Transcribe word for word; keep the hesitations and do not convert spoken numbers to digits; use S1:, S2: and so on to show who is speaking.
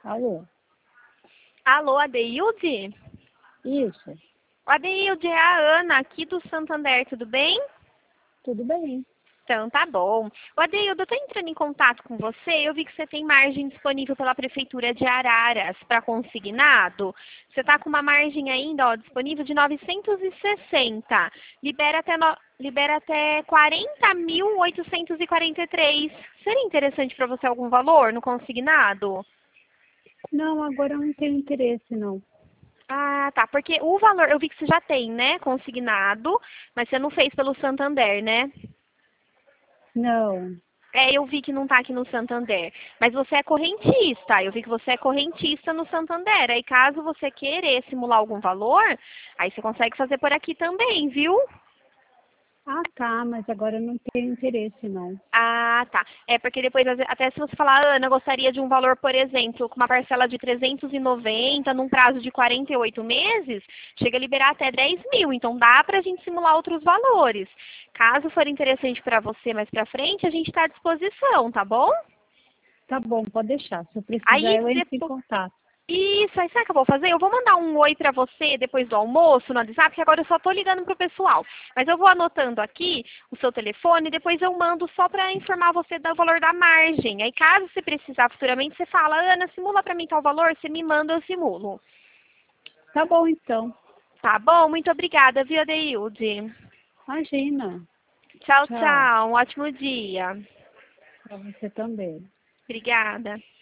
S1: Alô?
S2: Alô, Adeilde?
S1: Isso.
S2: Adeilde, é a Ana, aqui do Santander, tudo bem?
S1: Tudo bem.
S2: Então, tá bom. O Adeildo, eu tô entrando em contato com você, eu vi que você tem margem disponível pela Prefeitura de Araras para consignado. Você tá com uma margem ainda, ó, disponível de novecentos e sessenta. Libera até, no... Libera até quarenta mil oitocentos e quarenta e três. Seria interessante para você algum valor no consignado?
S1: Não, agora eu não tenho interesse, não.
S2: Ah, tá. Porque o valor, eu vi que você já tem, né? Consignado, mas você não fez pelo Santander, né?
S1: Não.
S2: É, eu vi que não tá aqui no Santander. Mas você é correntista. Eu vi que você é correntista no Santander. Aí caso você querer simular algum valor, aí você consegue fazer por aqui também, viu?
S1: Ah, tá, mas agora eu não tenho interesse, não.
S2: Ah, tá. É porque depois, às ve- até se você falar, Ana, eu gostaria de um valor, por exemplo, com uma parcela de trezentos e noventa num prazo de quarenta e oito meses, chega a liberar até dez mil. Então dá pra gente simular outros valores. Caso for interessante para você mais pra frente, a gente está à disposição, tá bom?
S1: Tá bom, pode deixar. Se eu precisar,
S2: Aí
S1: eu entro em
S2: depois.
S1: contato.
S2: Isso, aí sabe o que eu vou fazer? Eu vou mandar um oi pra você depois do almoço no WhatsApp, porque agora eu só tô ligando pro pessoal. Mas eu vou anotando aqui o seu telefone e depois eu mando só pra informar você do valor da margem. Aí caso você precisar futuramente, você fala, Ana, simula pra mim tal valor, você me manda, eu simulo.
S1: Tá bom, então.
S2: Tá bom? Muito obrigada, viu, Adeilde?
S1: Imagina.
S2: Tchau,
S1: Tchau.
S2: tchau. Um ótimo dia.
S1: Pra você também.
S2: Obrigada.